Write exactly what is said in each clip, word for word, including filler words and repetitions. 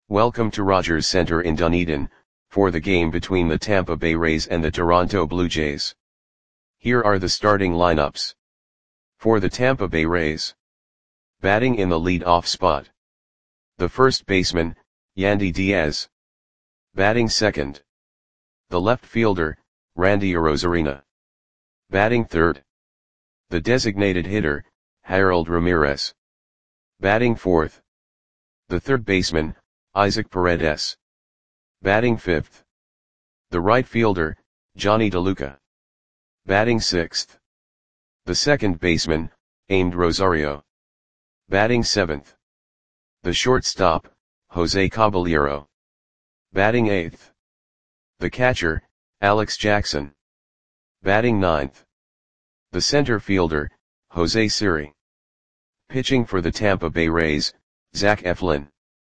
Welcome to Rogers Center in Dunedin, for the game between the Tampa Bay Rays and the Toronto Blue Jays. Here are the starting lineups. For the Tampa Bay Rays. Batting in the lead-off spot. The first baseman, Yandy Diaz. Batting second. The left fielder, Randy Arozarena. Batting third. The designated hitter, Harold Ramirez. Batting fourth. The third baseman, Isaac Paredes. Batting fifth. The right fielder, Johnny DeLuca. Batting sixth. The second baseman, Amed Rosario. Batting seventh. The shortstop, Jose Caballero. Batting eighth. The catcher, Alex Jackson. Batting ninth. The center fielder, Jose Siri. Pitching for the Tampa Bay Rays, Zach Eflin.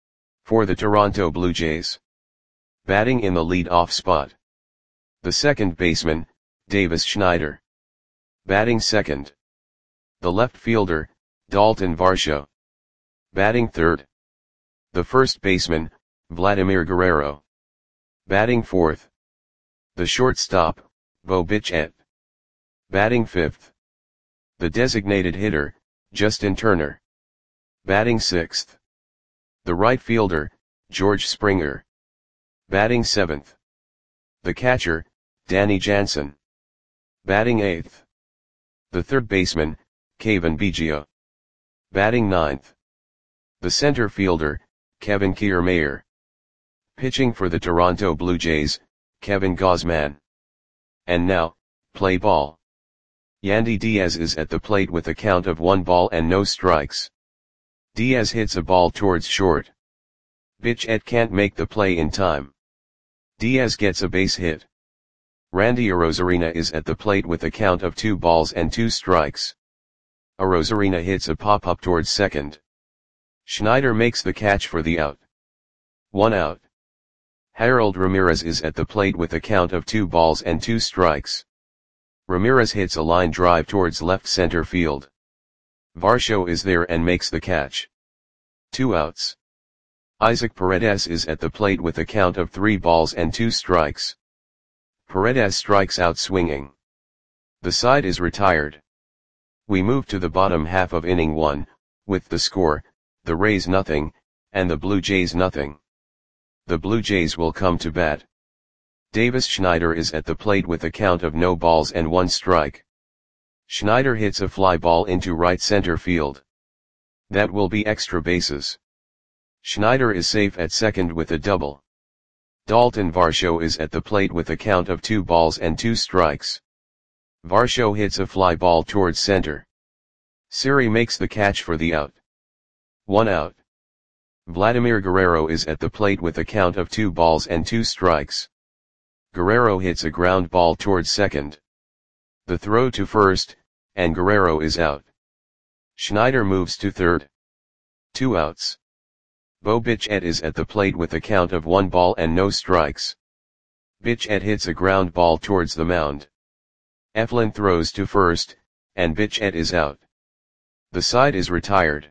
For the Toronto Blue Jays. Batting in the lead-off spot. The second baseman, Davis Schneider. Batting second. The left fielder, Dalton Varsho. Batting third. The first baseman, Vladimir Guerrero. Batting fourth. The shortstop, Bo Bichette. Batting fifth. The designated hitter, Justin Turner. Batting sixth. The right fielder, George Springer. Batting seventh. The catcher, Danny Jansen. Batting eighth. The third baseman, Cavan Biggio. Batting ninth. The center fielder, Kevin Kiermaier. Pitching for the Toronto Blue Jays, Kevin Gausman. And now, play ball. Yandy Diaz is at the plate with a count of one ball and no strikes. Diaz hits a ball towards short. Bichette can't make the play in time. Diaz gets a base hit. Randy Arozarena is at the plate with a count of two balls and two strikes. Arozarena hits a pop-up towards second. Schneider makes the catch for the out. One out. Harold Ramirez is at the plate with a count of two balls and two strikes. Ramirez hits a line drive towards left center field. Varsho is there and makes the catch. Two outs. Isaac Paredes is at the plate with a count of three balls and two strikes. Paredes strikes out swinging. The side is retired. We move to the bottom half of inning one, with the score, the Rays nothing, and the Blue Jays nothing. The Blue Jays will come to bat. Davis Schneider is at the plate with a count of no balls and one strike. Schneider hits a fly ball into right center field. That will be extra bases. Schneider is safe at second with a double. Dalton Varsho is at the plate with a count of two balls and two strikes. Varsho hits a fly ball towards center. Siri makes the catch for the out. One out. Vladimir Guerrero is at the plate with a count of two balls and two strikes. Guerrero hits a ground ball towards second. The throw to first, and Guerrero is out. Schneider moves to third. Two outs. Bo Bichette is at the plate with a count of one ball and no strikes. Bichette hits a ground ball towards the mound. Eflin throws to first, and Bichette is out. The side is retired.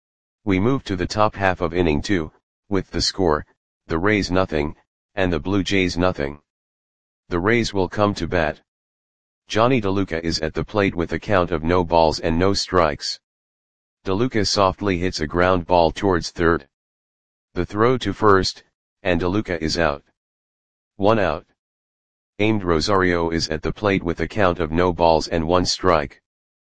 We move to the top half of inning two, with the score, the Rays nothing, and the Blue Jays nothing. The Rays will come to bat. Johnny DeLuca is at the plate with a count of no balls and no strikes. DeLuca softly hits a ground ball towards third. The throw to first, and DeLuca is out. One out. Amed Rosario is at the plate with a count of no balls and one strike.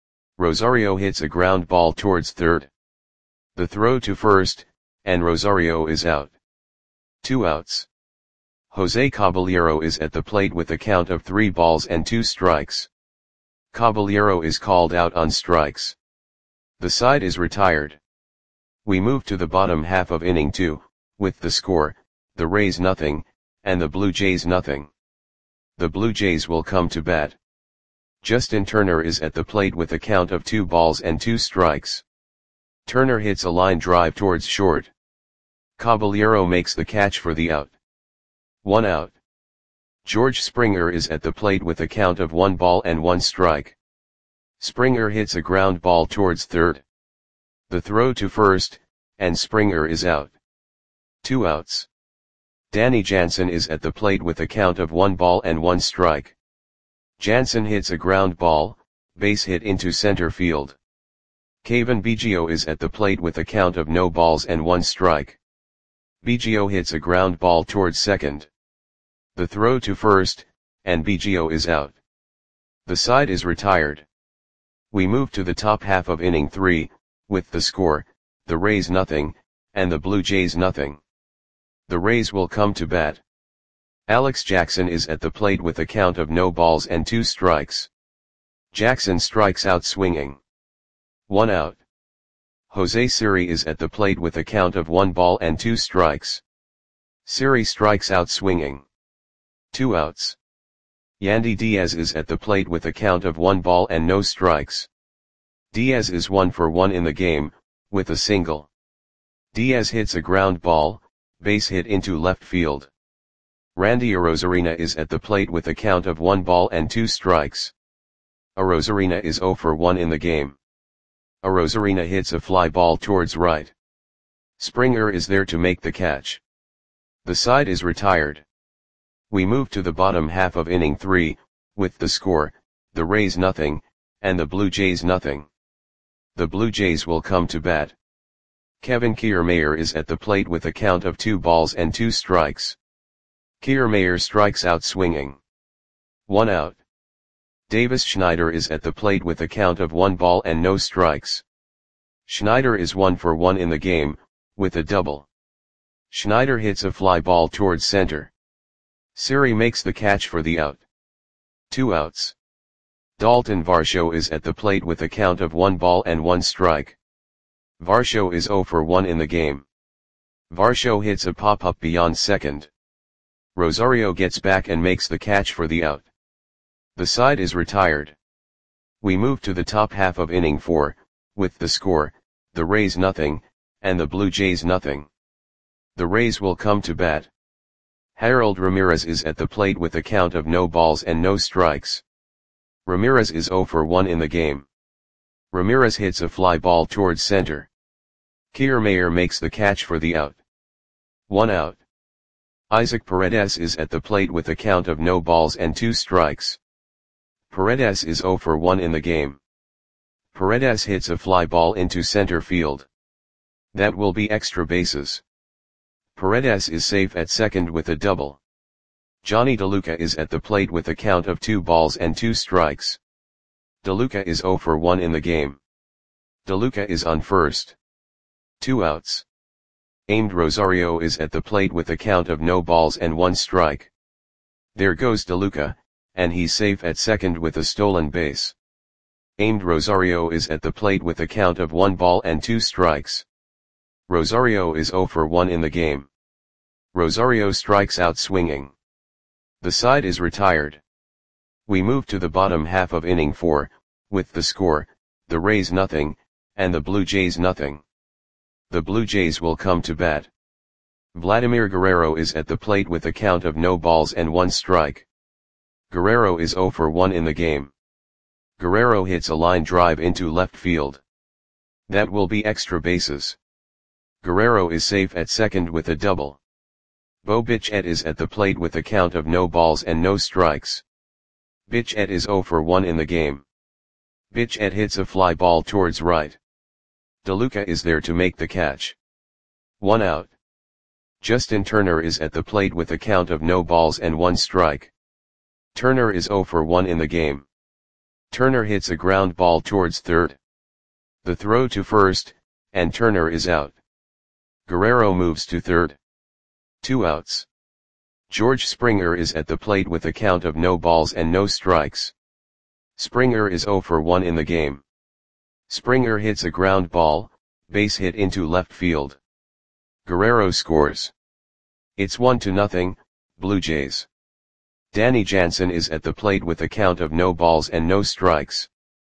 Rosario hits a ground ball towards third. The throw to first, and Rosario is out. Two outs. Jose Caballero is at the plate with a count of three balls and two strikes. Caballero is called out on strikes. The side is retired. We move to the bottom half of inning two, with the score, the Rays nothing, and the Blue Jays nothing. The Blue Jays will come to bat. Justin Turner is at the plate with a count of two balls and two strikes. Turner hits a line drive towards short. Caballero makes the catch for the out. One out. George Springer is at the plate with a count of one ball and one strike. Springer hits a ground ball towards third. The throw to first, and Springer is out. Two outs. Danny Jansen is at the plate with a count of one ball and one strike. Jansen hits a ground ball, base hit into center field. Kevin Biggio is at the plate with a count of no balls and one strike. Biggio hits a ground ball towards second. The throw to first, and Biggio is out. The side is retired. We move to the top half of inning three, with the score, the Rays nothing, and the Blue Jays nothing. The Rays will come to bat. Alex Jackson is at the plate with a count of no balls and two strikes. Jackson strikes out swinging. One out. Jose Siri is at the plate with a count of one ball and two strikes. Siri strikes out swinging. Two outs. Yandy Diaz is at the plate with a count of one ball and no strikes. Diaz is one for one in the game, with a single. Diaz hits a ground ball, base hit into left field. Randy Arozarena is at the plate with a count of one ball and two strikes. Arozarena is zero for one in the game. Arozarena hits a fly ball towards right. Springer is there to make the catch. The side is retired. We move to the bottom half of inning three, with the score, the Rays nothing, and the Blue Jays nothing. The Blue Jays will come to bat. Kevin Kiermaier is at the plate with a count of two balls and two strikes. Kiermaier strikes out swinging. One out. Davis Schneider is at the plate with a count of one ball and no strikes. Schneider is one for one in the game, with a double. Schneider hits a fly ball towards center. Siri makes the catch for the out. Two outs. Dalton Varsho is at the plate with a count of one ball and one strike. Varsho is zero for one in the game. Varsho hits a pop-up beyond second. Rosario gets back and makes the catch for the out. The side is retired. We move to the top half of inning four, with the score, the Rays nothing, and the Blue Jays nothing. The Rays will come to bat. Harold Ramirez is at the plate with a count of no balls and no strikes. Ramirez is zero for one in the game. Ramirez hits a fly ball towards center. Kiermaier makes the catch for the out. One out. Isaac Paredes is at the plate with a count of no balls and two strikes. Paredes is zero for one in the game. Paredes hits a fly ball into center field. That will be extra bases. Paredes is safe at second with a double. Johnny DeLuca is at the plate with a count of two balls and two strikes. DeLuca is zero for one in the game. DeLuca is on first. Two outs. Aimed Rosario is at the plate with a count of no balls and one strike. There goes DeLuca, and he's safe at second with a stolen base. Aimed Rosario is at the plate with a count of one ball and two strikes. Rosario is zero for one in the game. Rosario strikes out swinging. The side is retired. We move to the bottom half of inning four, with the score, the Rays nothing, and the Blue Jays nothing. The Blue Jays will come to bat. Vladimir Guerrero is at the plate with a count of no balls and one strike. Guerrero is zero for one in the game. Guerrero hits a line drive into left field. That will be extra bases. Guerrero is safe at second with a double. Bo Bichette is at the plate with a count of no balls and no strikes. Bichette is zero for one in the game. Bichette hits a fly ball towards right. DeLuca is there to make the catch. One out. Justin Turner is at the plate with a count of no balls and one strike. Turner is zero for one in the game. Turner hits a ground ball towards third. The throw to first, and Turner is out. Guerrero moves to third. Two outs. George Springer is at the plate with a count of no balls and no strikes. Springer is zero for one in the game. Springer hits a ground ball, base hit into left field. Guerrero scores. It's one to nothing, Blue Jays. Danny Jansen is at the plate with a count of no balls and no strikes.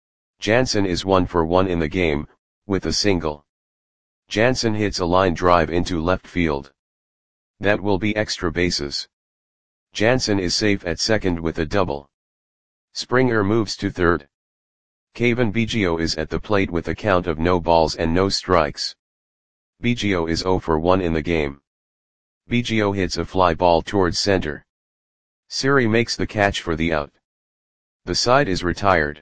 Jansen is one for one in the game, with a single. Jansen hits a line drive into left field. That will be extra bases. Jansen is safe at second with a double. Springer moves to third. Kevin Biggio is at the plate with a count of no balls and no strikes. Biggio is zero for one in the game. Biggio hits a fly ball towards center. Siri makes the catch for the out. The side is retired.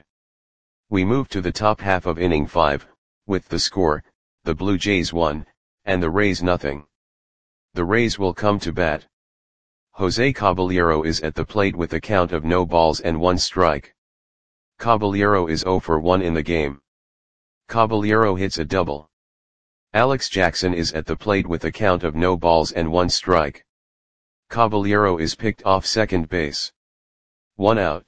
We move to the top half of inning five, with the score, the Blue Jays one, and the Rays nothing. The Rays will come to bat. Jose Caballero is at the plate with a count of no balls and one strike. Caballero is zero for one in the game. Caballero hits a double. Alex Jackson is at the plate with a count of no balls and one strike. Caballero is picked off second base. One out.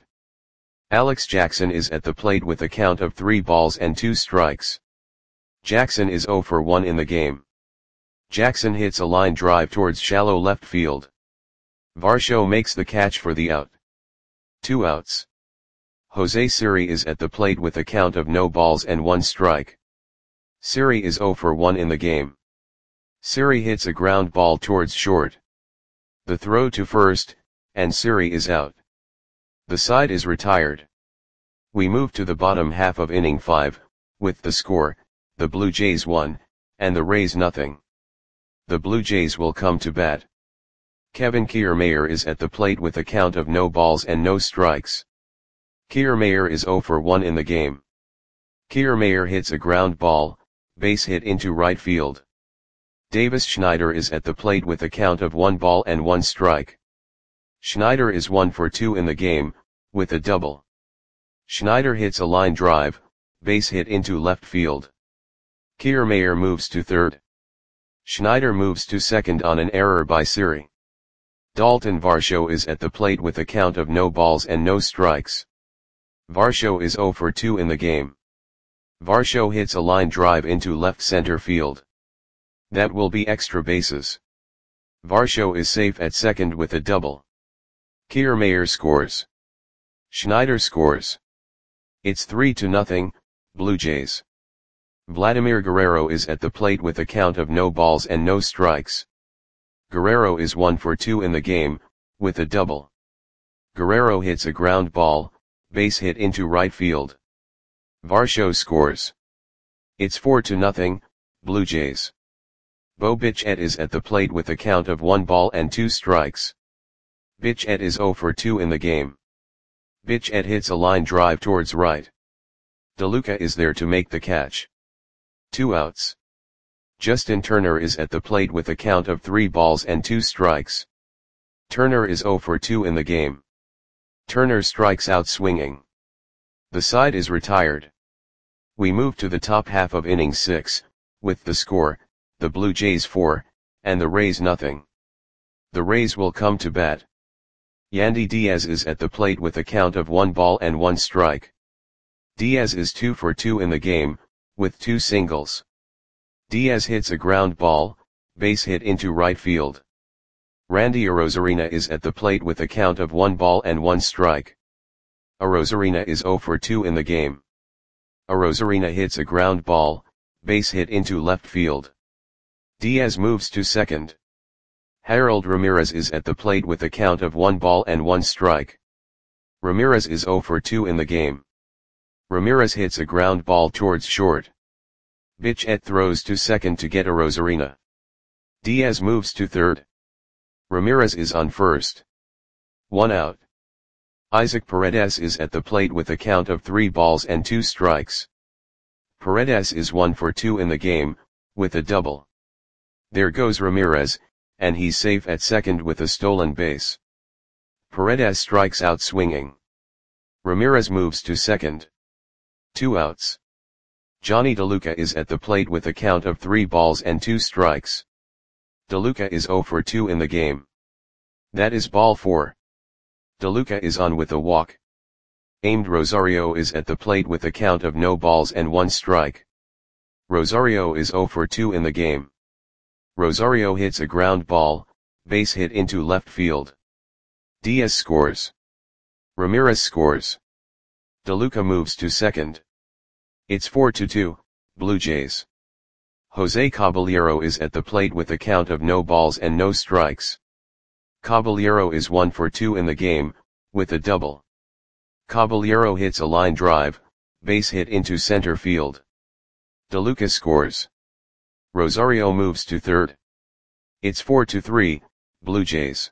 Alex Jackson is at the plate with a count of three balls and two strikes. Jackson is zero for one in the game. Jackson hits a line drive towards shallow left field. Varsho makes the catch for the out. Two outs. Jose Siri is at the plate with a count of no balls and one strike. Siri is zero for one in the game. Siri hits a ground ball towards short. The throw to first, and Siri is out. The side is retired. We move to the bottom half of inning five, with the score, the Blue Jays one, and the Rays nothing. The Blue Jays will come to bat. Kevin Kiermaier is at the plate with a count of no balls and no strikes. Kiermaier is zero for one in the game. Kiermaier hits a ground ball, base hit into right field. Davis Schneider is at the plate with a count of one ball and one strike. Schneider is one for two in the game, with a double. Schneider hits a line drive, base hit into left field. Kiermaier moves to third. Schneider moves to second on an error by Siri. Dalton Varsho is at the plate with a count of no balls and no strikes. Varsho is zero for two in the game. Varsho hits a line drive into left center field. That will be extra bases. Varsho is safe at second with a double. Kiermaier scores. Schneider scores. It's three to nothing, Blue Jays. Vladimir Guerrero is at the plate with a count of no balls and no strikes. Guerrero is one for two in the game, with a double. Guerrero hits a ground ball, base hit into right field. Varsho scores. It's four to nothing, Blue Jays. Bo Bichette is at the plate with a count of one ball and two strikes. Bichette is zero for two in the game. Bichette hits a line drive towards right. DeLuca is there to make the catch. Two outs. Justin Turner is at the plate with a count of three balls and two strikes. Turner is zero for two in the game. Turner strikes out swinging. The side is retired. We move to the top half of inning six, with the score, the Blue Jays four, and the Rays nothing. The Rays will come to bat. Yandy Diaz is at the plate with a count of one ball and one strike. Diaz is two for two in the game, with two singles. Diaz hits a ground ball, base hit into right field. Randy Arozarena is at the plate with a count of one ball and one strike. Arozarena is zero for two in the game. Arozarena hits a ground ball, base hit into left field. Diaz moves to second. Harold Ramirez is at the plate with a count of one ball and one strike. Ramirez is zero for two in the game. Ramirez hits a ground ball towards short. Bichette throws to second to get Arozarena. Diaz moves to third. Ramirez is on first. One out. Isaac Paredes is at the plate with a count of three balls and two strikes. Paredes is one for two in the game, with a double. There goes Ramirez, and he's safe at second with a stolen base. Paredes strikes out swinging. Ramirez moves to second. Two outs. Johnny DeLuca is at the plate with a count of three balls and two strikes. DeLuca is zero for two in the game. That is ball four. DeLuca is on with a walk. Aimed Rosario is at the plate with a count of no balls and one strike. Rosario is zero for two in the game. Rosario hits a ground ball, base hit into left field. Diaz scores. Ramirez scores. DeLuca moves to second. It's four to two, Blue Jays. Jose Caballero is at the plate with a count of no balls and no strikes. Caballero is one for two in the game, with a double. Caballero hits a line drive, base hit into center field. DeLuca scores. Rosario moves to third. It's four to three, Blue Jays.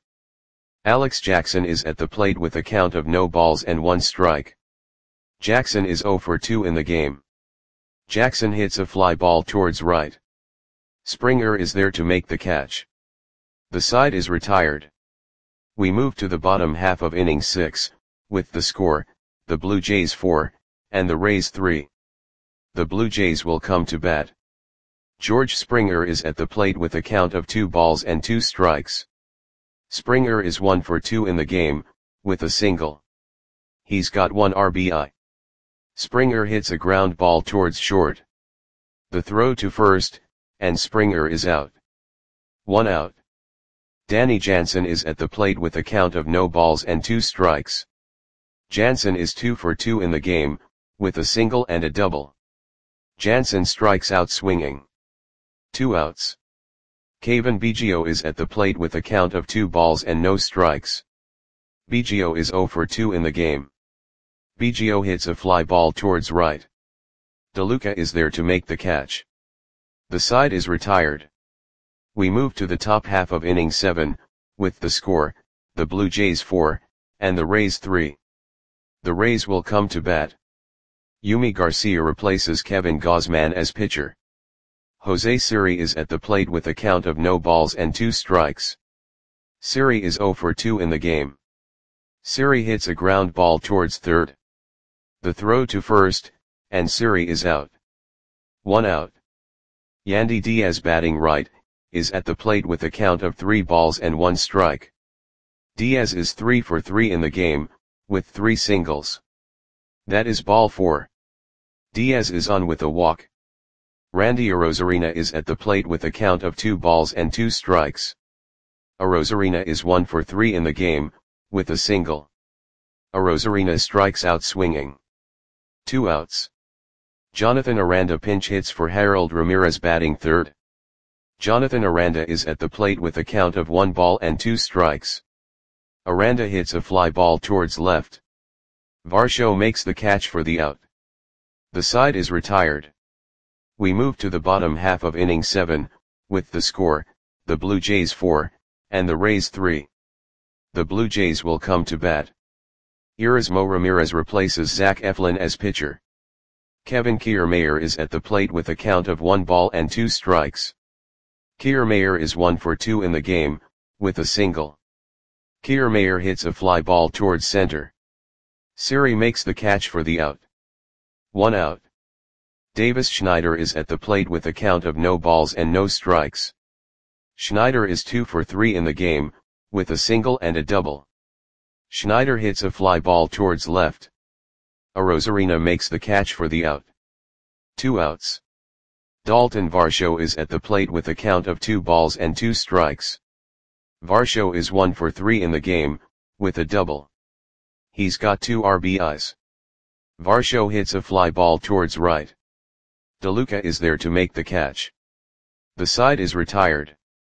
Alex Jackson is at the plate with a count of no balls and one strike. Jackson is zero for two in the game. Jackson hits a fly ball towards right. Springer is there to make the catch. The side is retired. We move to the bottom half of inning six, with the score, the Blue Jays four, and the Rays three. The Blue Jays will come to bat. George Springer is at the plate with a count of two balls and two strikes. Springer is one for two in the game, with a single. He's got one R B I. Springer hits a ground ball towards short. The throw to first, and Springer is out. One out. Danny Jansen is at the plate with a count of no balls and two strikes. Jansen is two for two in the game, with a single and a double. Jansen strikes out swinging. Two outs. Kevin Biggio is at the plate with a count of two balls and no strikes. Biggio is zero for two in the game. Biggio hits a fly ball towards right. DeLuca is there to make the catch. The side is retired. We move to the top half of inning seven, with the score, the Blue Jays four, and the Rays three. The Rays will come to bat. Yumi Garcia replaces Kevin Gausman as pitcher. Jose Siri is at the plate with a count of no balls and two strikes. Siri is zero for two in the game. Siri hits a ground ball towards third. The throw to first, and Siri is out. One out. Yandy Diaz, batting right, is at the plate with a count of three balls and one strike. Diaz is three for three in the game, with three singles. That is ball four. Diaz is on with a walk. Randy Arozarena is at the plate with a count of two balls and two strikes. Arozarena is one for three in the game, with a single. Arozarena strikes out swinging. Two outs. Jonathan Aranda pinch hits for Harold Ramirez, batting third. Jonathan Aranda is at the plate with a count of one ball and two strikes. Aranda hits a fly ball towards left. Varsho makes the catch for the out. The side is retired. We move to the bottom half of inning seven, with the score, the Blue Jays four, and the Rays three. The Blue Jays will come to bat. Erasmo Ramirez replaces Zach Eflin as pitcher. Kevin Kiermaier is at the plate with a count of one ball and two strikes. Kiermaier is one for two in the game, with a single. Kiermaier hits a fly ball towards center. Siri makes the catch for the out. One out. Davis Schneider is at the plate with a count of no balls and no strikes. Schneider is two for three in the game, with a single and a double. Schneider hits a fly ball towards left. Arozarena makes the catch for the out. Two outs. Dalton Varsho is at the plate with a count of two balls and two strikes. Varsho is one for three in the game, with a double. He's got two R B Is. Varsho hits a fly ball towards right. DeLuca is there to make the catch. The side is retired.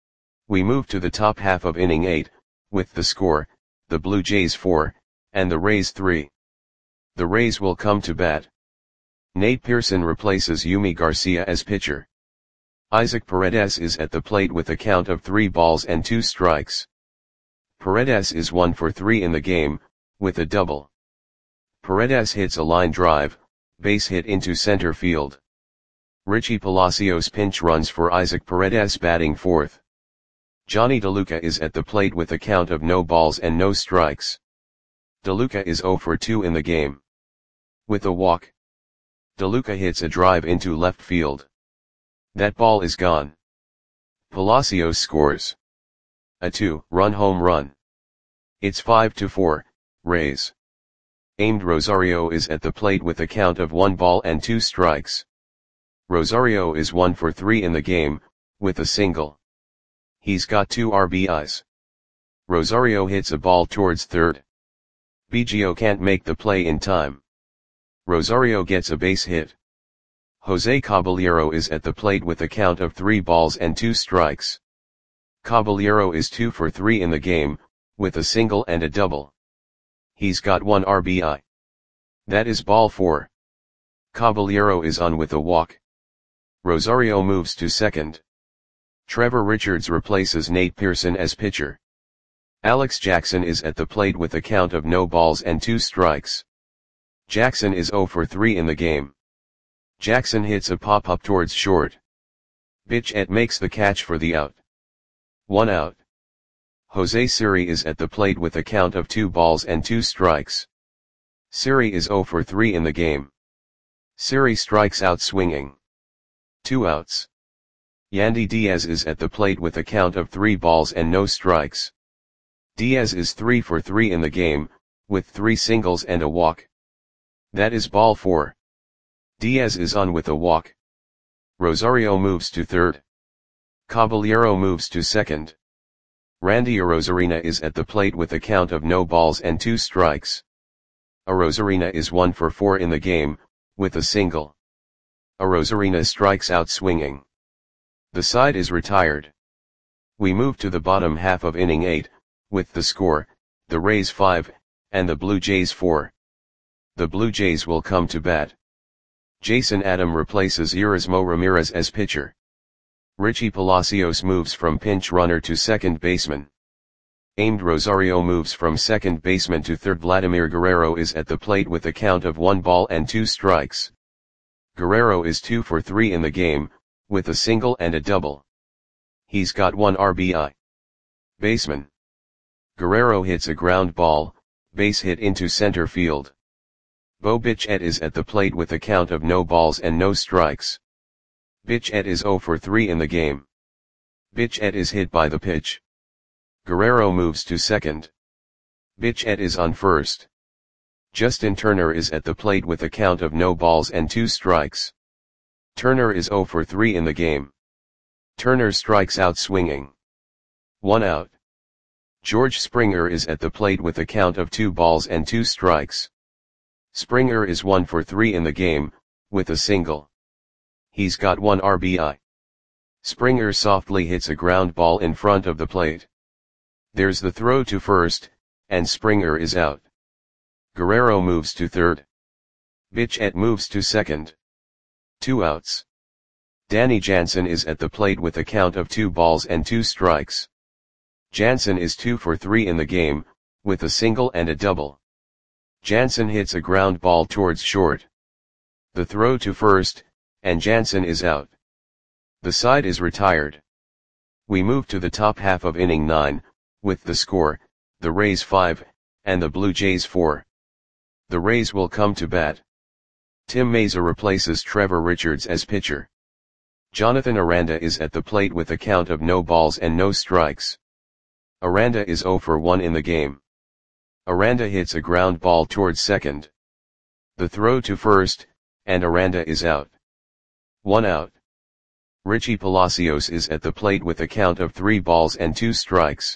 We move to the top half of inning eight, with the score, the Blue Jays four, and the Rays three. The Rays will come to bat. Nate Pearson replaces Yumi Garcia as pitcher. Isaac Paredes is at the plate with a count of three balls and two strikes. Paredes is one for three in the game, with a double. Paredes hits a line drive, base hit into center field. Richie Palacios pinch runs for Isaac Paredes, batting fourth. Johnny DeLuca is at the plate with a count of no balls and no strikes. DeLuca is zero for two in the game. With a walk. DeLuca hits a drive into left field. That ball is gone. Palacios scores a two-run home run. It's five to four, Rays. Aimed Rosario is at the plate with a count of one ball and two strikes. Rosario is one for three in the game, with a single. He's got two R B Is. Rosario hits a ball towards third. Biggio can't make the play in time. Rosario gets a base hit. Jose Caballero is at the plate with a count of three balls and two strikes. Caballero is two for three in the game, with a single and a double. He's got one R B I. That is ball four. Caballero is on with a walk. Rosario moves to second. Trevor Richards replaces Nate Pearson as pitcher. Alex Jackson is at the plate with a count of no balls and two strikes. Jackson is zero for three in the game. Jackson hits a pop-up towards short. Bichette makes the catch for the out. One out. Jose Siri is at the plate with a count of two balls and two strikes. Siri is zero for three in the game. Siri strikes out swinging. Two outs. Yandy Diaz is at the plate with a count of three balls and no strikes. Diaz is three for three in the game, with three singles and a walk. That is ball four. Diaz is on with a walk. Rosario moves to third. Caballero moves to second. Randy Arozarena is at the plate with a count of no balls and two strikes. Arozarena is one for four in the game, with a single. Arozarena strikes out swinging. The side is retired. We move to the bottom half of inning eight, with the score, the Rays five, and the Blue Jays four. The Blue Jays will come to bat. Jason Adam replaces Erasmo Ramirez as pitcher. Richie Palacios moves from pinch runner to second baseman. Aimed Rosario moves from second baseman to third. Vladimir Guerrero is at the plate with a count of one ball and two strikes. Guerrero is two for three in the game, with a single and a double. He's got one R B I. Baseman. Guerrero hits a ground ball, base hit into center field. Bo Bichette is at the plate with a count of no balls and no strikes. Bichette is zero for three in the game. Bichette is hit by the pitch. Guerrero moves to second. Bichette is on first. Justin Turner is at the plate with a count of no balls and two strikes. Turner is zero for three in the game. Turner strikes out swinging. One out. George Springer is at the plate with a count of two balls and two strikes. Springer is one for three in the game, with a single. He's got one R B I. Springer softly hits a ground ball in front of the plate. There's the throw to first, and Springer is out. Guerrero moves to third. Bichette moves to second. Two outs. Danny Jansen is at the plate with a count of two balls and two strikes. Jansen is two for three in the game, with a single and a double. Jansen hits a ground ball towards short. The throw to first, and Jansen is out. The side is retired. We move to the top half of inning nine, with the score, the Rays five, and the Blue Jays four. The Rays will come to bat. Tim Mayza replaces Trevor Richards as pitcher. Jonathan Aranda is at the plate with a count of no balls and no strikes. Aranda is zero for one in the game. Aranda hits a ground ball towards second. The throw to first, and Aranda is out. One out. Richie Palacios is at the plate with a count of three balls and two strikes.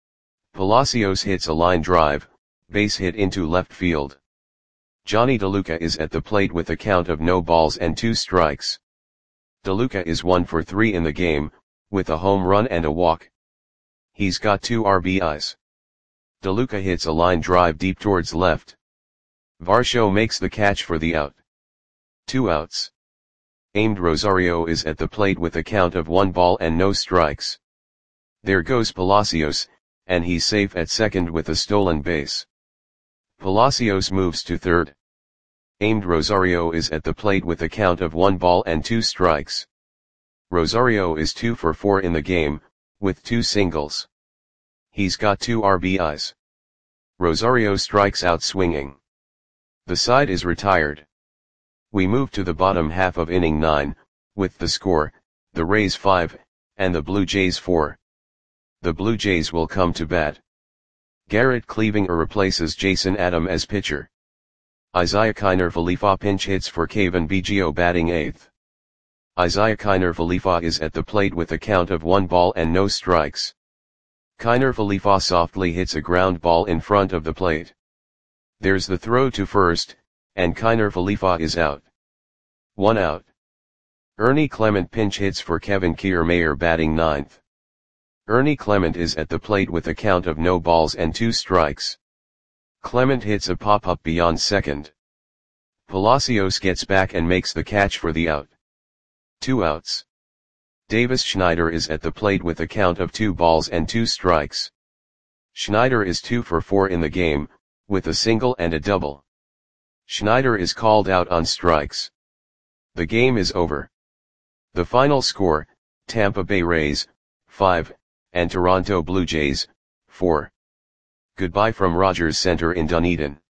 Palacios hits a line drive, base hit into left field. Johnny DeLuca is at the plate with a count of no balls and two strikes. DeLuca is one for three in the game, with a home run and a walk. He's got two R B Is. DeLuca hits a line drive deep towards left. Varsho makes the catch for the out. Two outs. Aimed Rosario is at the plate with a count of one ball and no strikes. There goes Palacios, and he's safe at second with a stolen base. Palacios moves to third. Aimed Rosario is at the plate with a count of one ball and two strikes. Rosario is two for four in the game, with two singles. He's got two R B Is. Rosario strikes out swinging. The side is retired. We move to the bottom half of inning nine, with the score, the Rays five, and the Blue Jays four. The Blue Jays will come to bat. Garrett Cleavinger replaces Jason Adam as pitcher. Isaiah Kiner Falefa pinch hits for Kevin Biggio batting eighth. Isaiah Kiner Falefa is at the plate with a count of one ball and no strikes. Kiner Falefa softly hits a ground ball in front of the plate. There's the throw to first, and Kiner Falefa is out. One out. Ernie Clement pinch hits for Kevin Kiermaier batting ninth. Ernie Clement is at the plate with a count of no balls and two strikes. Clement hits a pop-up beyond second. Palacios gets back and makes the catch for the out. Two outs. Davis Schneider is at the plate with a count of two balls and two strikes. Schneider is two for four in the game, with a single and a double. Schneider is called out on strikes. The game is over. The final score, Tampa Bay Rays, five, and Toronto Blue Jays, four. Goodbye from Rogers Center in Dunedin.